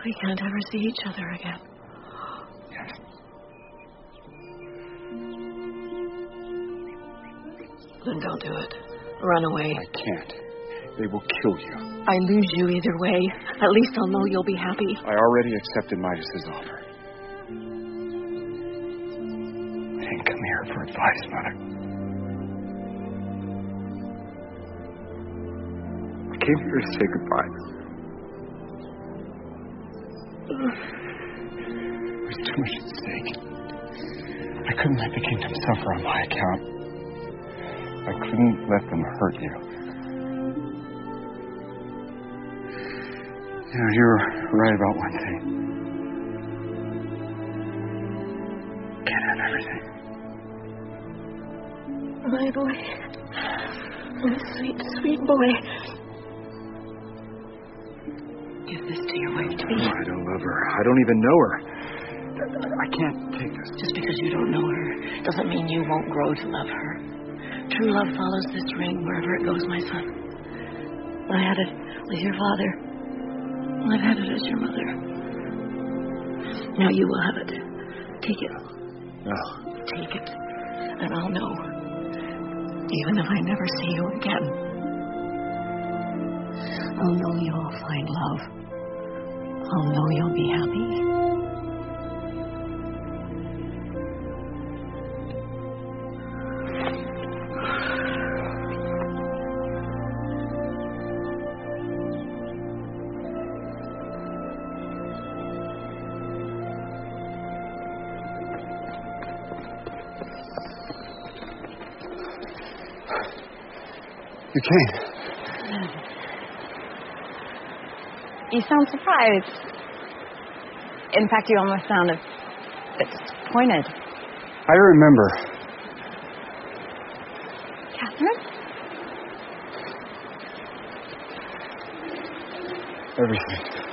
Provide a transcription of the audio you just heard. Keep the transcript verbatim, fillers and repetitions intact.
We can't ever see each other again. Yes. Then don't do it. Run away. I can't. They will kill you. I lose you either way. At least I'll know you'll be happy. I already accepted Midas's offer. I didn't come here for advice, Mother. I came here to say goodbye. There's too much at stake. I couldn't let the kingdom suffer on my account. I couldn't let them hurt you. You know, you're right about one thing. Can't have everything. My boy. My sweet, sweet boy. Give this to your wife to be. No, I don't love her. I don't even know her. I can't take this. Just because you don't know her doesn't mean you won't grow to love her. True love follows this ring wherever it goes, my son. I had it with your father. I've had it as your mother. Now you will have it. Take it. No. Take it. And I'll know. Even if I never see you again. I'll know you'll find love. I'll know you'll be happy. You came. You sound surprised. In fact, you almost sound a bit disappointed. I remember. Catherine? Everything.